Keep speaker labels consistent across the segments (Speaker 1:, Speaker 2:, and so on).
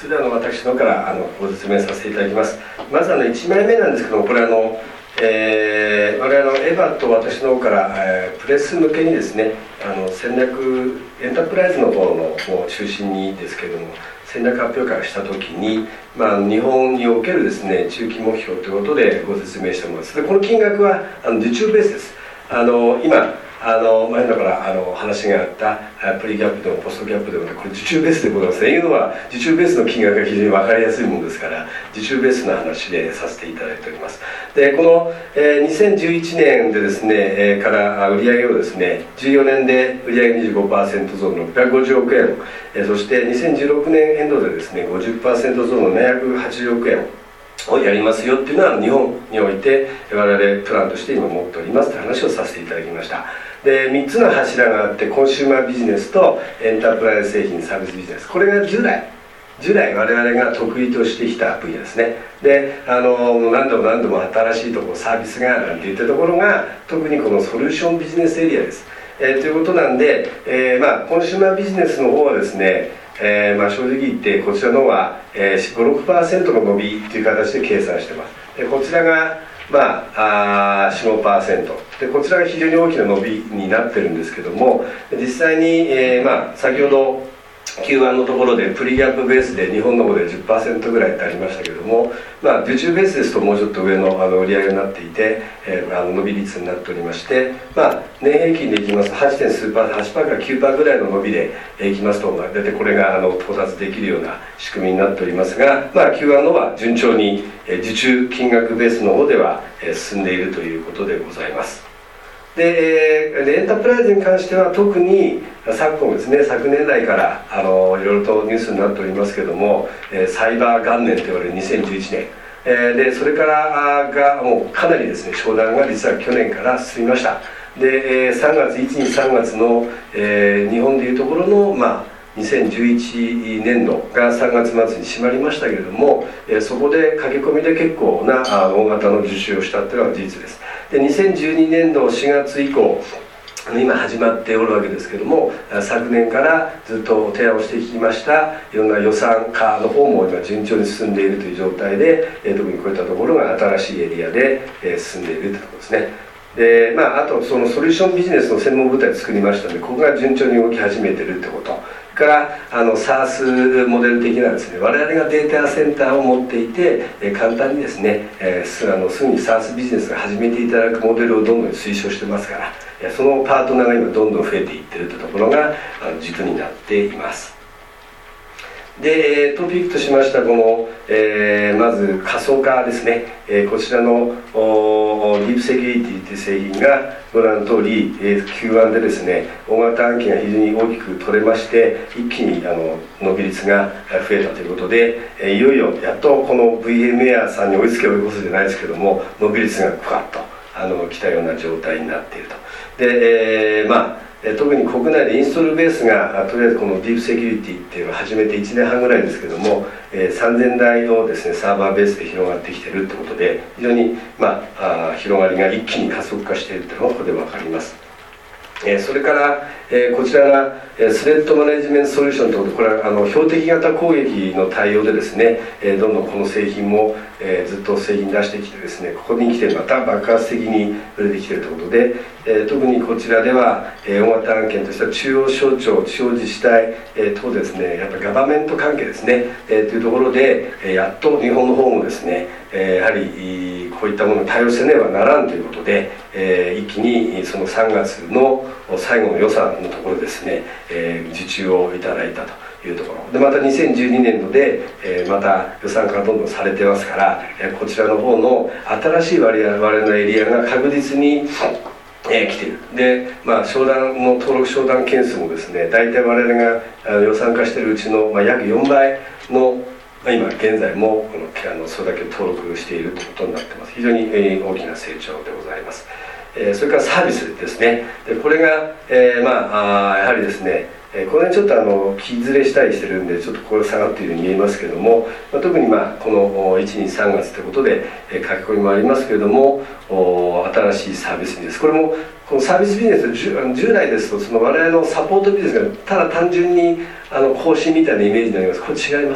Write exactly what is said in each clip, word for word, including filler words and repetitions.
Speaker 1: それではあの私の方からあのご説明させていただきます。まずあのいちまいめなんですけども、これあの、えー、我々のエヴァと私の方から、えー、プレス向けにですね、あの戦略エンタープライズの方の中心にですけれども、戦略発表会をしたときに、まあ、日本におけるですね中期目標ということでご説明したものです。でこの金額はあの受注ベースです。あの今あの前だからあの話があったプリギャップでもポストギャップでもこれ受注ベースでございますね。いうのは受注ベースの金額が非常に分かりやすいものですから受注ベースの話でさせていただいております。でこの、えー、にせんじゅういちねんでですね、えー、から売上をですねじゅうよねんで売上 にじゅうごパーセント 増のろっぴゃくごじゅうおくえん、えー、そしてにせんじゅうろくねんエンドでですね ごじゅっパーセント 増のななひゃくはちじゅうおくえんをやりますよっていうのは日本において我々プランとして今持っておりますという話をさせていただきました。でみっつの柱があって、コンシューマービジネスとエンタープライズ製品サービスビジネス、これが従来従来我々が得意としてきた分野ですね。であの何度も何度も新しいところサービスがなんていったところが特にこのソリューションビジネスエリアです。えー、ということなんで、えーまあ、コンシューマービジネスの方はですね、えーまあ、正直言ってこちらの方は、えー、ご、ろくパーセント の伸びという形で計算しています。でこちらがまあ、あよん、ごパーセント でこちらが非常に大きな伸びになってるんですけども、実際に、えーまあ、先ほど キューワン のところでプリギャップベースで日本の方で じゅっパーセント ぐらいってありましたけども、まあ、受注ベースですともうちょっと上のあの売り上げになっていて、えー、あの伸び率になっておりまして、まあ、年平均でいきますと はち. 点数パー、はちパーから きゅうパー ぐらいの伸びで、えー、いきますと大体これがあの到達できるような仕組みになっておりますが、まあ、キューワン のは順調に、えー、受注金額ベースの方では、えー、進んでいるということでございます。でエンタープライズに関しては特に昨今ですね、昨年来からあのいろいろとニュースになっておりますけども、えー、サイバー元年と言われるにせんじゅういちねん、えー、でそれからがもうかなりですね商談が実は去年から進みました。で、えー、さんがついちにちさんがつの、えー、日本でいうところのまあにせんじゅういちねんどがさんがつまつに閉まりましたけれども、えー、そこで駆け込みで結構なあ大型の受注をしたというのは事実です。でにせんじゅうにねんどしがつ以降今始まっておるわけですけども、昨年からずっと提案をしてきましたいろんな予算化の方も今順調に進んでいるという状態で、えー、特にこういったところが新しいエリアで、えー、進んでいるというところですね。でまあ、あとそのソリューションビジネスの専門部隊を作りましたので、ここが順調に動き始めているということ、それからあの SaaS モデル的なですね、我々がデータセンターを持っていて、えー、簡単にですね、えー、す, あのすぐに SaaS ビジネスが始めていただくモデルをどんどん推奨してますから、えー、そのパートナーが今どんどん増えていっているというところがあの軸になっています。でトピックとしましたこの、えー、まず仮想化ですね、えー、こちらのディープセキュリティという製品がご覧の通り、えー、キューワン でですね大型案件が非常に大きく取れまして、一気にあの伸び率が増えたということで、えー、いよいよやっとこの ブイエムウェア さんに追いつけ追い越すじゃないですけども、伸び率がふわっとあの来たような状態になっていると。で、えー、まあ特に国内でインストールベースがとりあえずこのディープセキュリティっていうのを始めていちねんはんぐらいですけども、えー、さんぜんだいのですねサーバーベースで広がってきているってことで、非常に、まあ、あ広がりが一気に加速化しているというのがここで分かります。えー、それから、えー、こちらが、えー、スレッドマネジメントソリューションということで、これはあの標的型攻撃の対応でですね、えー、どんどんこの製品も、えー、ずっと製品出してきてですね、ここに来てまた爆発的に売れてきているということで、えー、特にこちらでは、えー、大型案件としては中央省庁、地方自治体、えー、等ですね、やっぱりガバメント関係ですね、えー、というところで、えー、やっと日本の方もですね、えー、やはりこういったものに対応せねばならんということで、えー、一気にそのさんがつの最後の予算のところですね、えー、受注をいただいたというところで、またにせんじゅうにねんどで、えー、また予算化がどんどんされてますから、えー、こちらの方の新しい我々のエリアが確実にえー、来ている。で、まあ、商談の登録商談件数もですね、大体我々があの予算化しているうちの、まあ、約よんばいの、まあ、今現在もこのあのそれだけ登録しているということになっています。非常に、えー、大きな成長でございます。えー、それからサービスですね。でこれが、えー、まああやはりですね、えー、これちょっとあの木ずれしたりしてるんでちょっとこれ下がっているように見えますけれども、まあ、特にまあこのいちにちさんがつということで、えー、書き込みもありますけれども、お新しいサービスビジネス、これもこのサービスビジネス従来ですとその我々のサポートビジネスがただ単純にあの更新みたいなイメージになります。これ違います。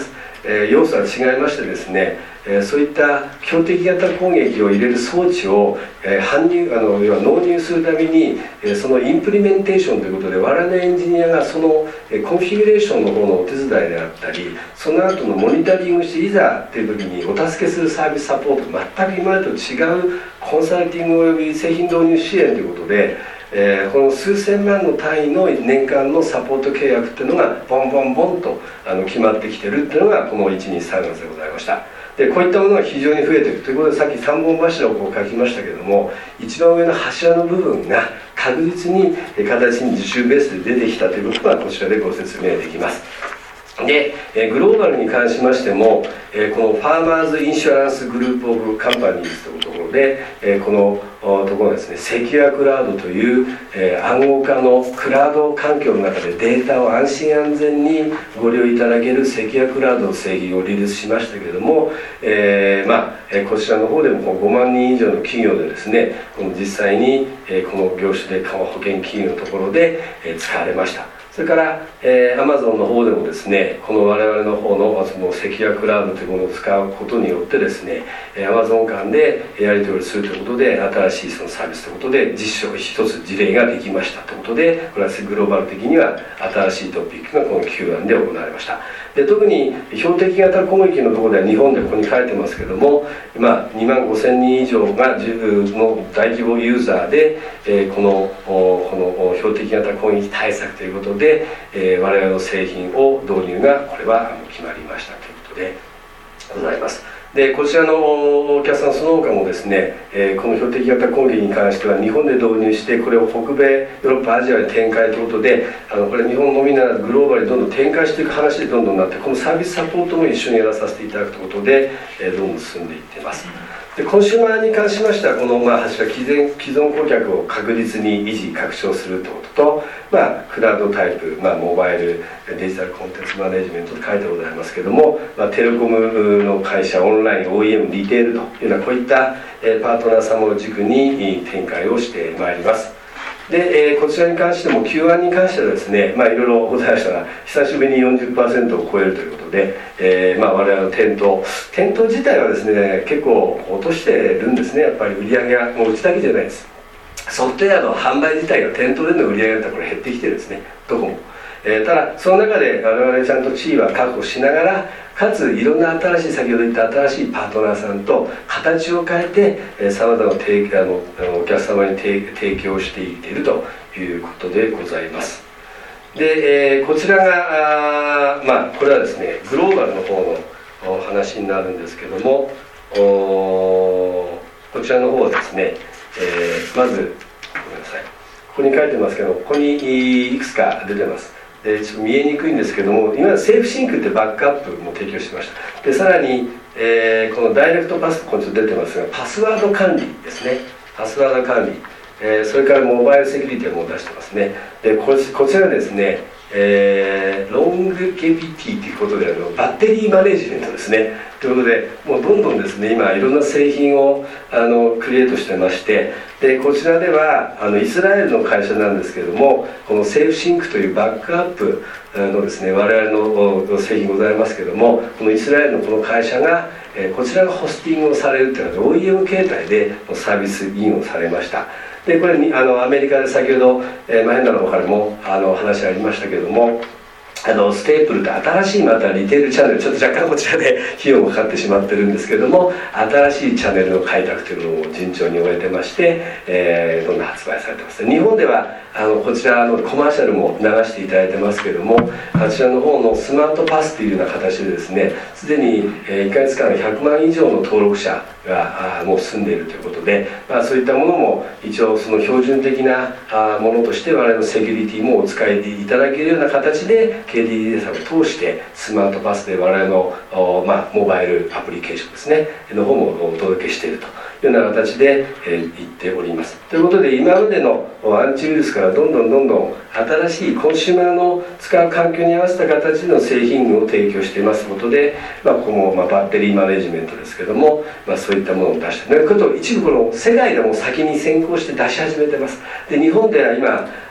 Speaker 1: えー、要素は違いましてですね、えー、そういった標的型攻撃を入れる装置を、えー、搬入あの要は納入するために、えー、そのインプリメンテーションということで我々のエンジニアがその、えー、コンフィギュレーションの方のお手伝いであったり、その後のモニタリングしていざという時にお助けするサービスサポート、全く今までと違うコンサルティングおよび製品導入支援ということで、えー、この数千万の単位の年間のサポート契約っていうのがボンボンボンとあの決まってきてるっていうのがこのいちにさんがつでございました。でこういったものが非常に増えているということで、さっきさんぼん柱をこう書きましたけども、一番上の柱の部分が確実に形に受注ベースで出てきたということがこちらでご説明できます。でグローバルに関しましても、このファーマーズ・インシュアランス・グループ・オブ・カンパニーズというところで、このところですね、セキュアクラウドという暗号化のクラウド環境の中でデータを安心安全にご利用いただけるセキュアクラウドの製品をリリースしましたけれども、えーまあ、こちらの方でもごまんにん以上の企業でですね、この実際にこの業種で保険金融のところで使われました。それから、えー、Amazon の方でもですね、この我々の方のそのセキュアクラウドというものを使うことによってですね、Amazon 間でやり取りするということで、新しいそのサービスということで実証一つ事例ができましたということで、これはグローバル的には新しいトピックがこの キューアン で行われました。で特に標的型攻撃のところでは日本でここに書いてますけども、今にまんごせんにん以上がの大規模ユーザーで、えー、このこの標的型攻撃対策ということで、えー、我々の製品を導入がこれは決まりましたということでございます。でこちらのお客さんその他もですね、えー、この標的型攻撃に関しては日本で導入して、これを北米ヨーロッパアジアで展開ということで、あのこれ日本のみならずグローバルにどんどん展開していく話でどんどんなって、このサービスサポートも一緒にやらさせていただくということで、えー、どんどん進んでいっています。でコンシューマーに関しましては、このまあ柱既存既存顧客を確実に維持拡張するということと、まあ、クラウドタイプ、まあ、モバイルデジタルコンテンツマネジメントと書いてございますけれども、まあ、テレコムの会社、オンライン オーイーエム リテールというようなこういった、えー、パートナー様を軸に展開をしてまいります。で、えー、こちらに関しても キューワン に関してはですね、まあ、いろいろございましたが、久しぶりに よんじゅっパーセント を超えるということで、えーまあ、我々の店頭店頭自体はですね結構落としてるんですね。やっぱり売り上げがもううちだけじゃないです。ソフトウェアの販売自体が店頭での売り上げだったらこれ減ってきてるんですね、どこも。えー、ただその中で我々ちゃんと地位は確保しながら、かついろんな新しい、先ほど言った新しいパートナーさんと形を変えてさまざまなお客様に提供していっているということでございます。で、えー、こちらがあまあこれはですねグローバルの方のお話になるんですけども、おこちらの方はですね、えー、まずごめんなさい、ここに書いてますけど、ここにいくつか出てます。でちょっと見えにくいんですけども、今セーフシンクってバックアップも提供してました。でさらに、えー、このダイレクトパス、ここに出てますが、パスワード管理ですね、パスワード管理、えー、それからモバイルセキュリティも出してますね。で こ, こちらですね、えー、ロングケビティということで、あのバッテリーマネジメントですね。ということで、もうどんどんですね今いろんな製品をあのクリエイトしてまして、でこちらではあのイスラエルの会社なんですけれども、このセーフシンクというバックアップのですね我々の製品ございますけれども、このイスラエルのこの会社が、えー、こちらがホスティングをされるというのは オーイーエム 形態でサービスインをされました。でこれにあのアメリカで先ほど、えー、マヘンダの方からもあの話ありましたけれども、あのステープルって新しいまたリテールチャンネル、ちょっと若干こちらで費用もかかってしまってるんですけれども、新しいチャンネルの開拓というのを順調に終えてまして、えー、どんどん発売されてます。日本ではあのこちらのコマーシャルも流していただいてますけれども、こちらの方のスマートパスというような形でですね、すでにいっかげつかんひゃくまん以上の登録者がもう住んでいるということで、まあ、そういったものも一応その標準的なものとして我々のセキュリティもお使いいただけるような形で ケーディーディー さんを通してスマートパスで我々の、まあ、モバイルアプリケーションですねの方もお届けしているというような形で、えー、言っております。ということで今までのアンチウイルスからどんどんどんどん新しいコンシューマーの使う環境に合わせた形の製品を提供していますことで、まあ、ここもまあバッテリーマネジメントですけども、まあ、そういったものを出していることを一部この世界でも先に先行して出し始めてます。で日本では今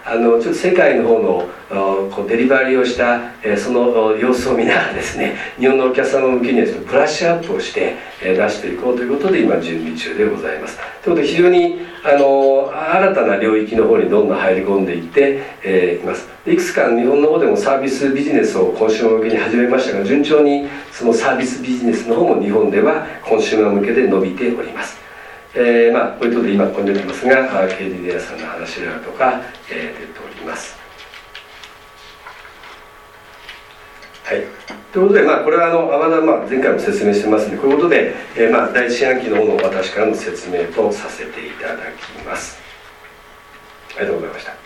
Speaker 1: あのちょっと世界の方のこうデリバリーをした、えー、その様子を見ながらですね、日本のお客様向けにはちょっとブラッシュアップをして、えー、出していこうということで今準備中でございます。ということで非常にあの新たな領域の方にどんどん入り込んでいって、えー、います。いくつか日本の方でもサービスビジネスをコンシューマー向けに始めましたが、順調にそのサービスビジネスの方も日本ではコンシューマー向けで伸びております。えーまあ、こういうことで今ここに出てますが ケーディー デアさんの話であるとか、えー、出ております。はい、ということで、まあ、これはあのまだまあ前回も説明してますので、こういうことで、えーまあ、第一四半期の方の私からの説明とさせていただきます。ありがとうございました。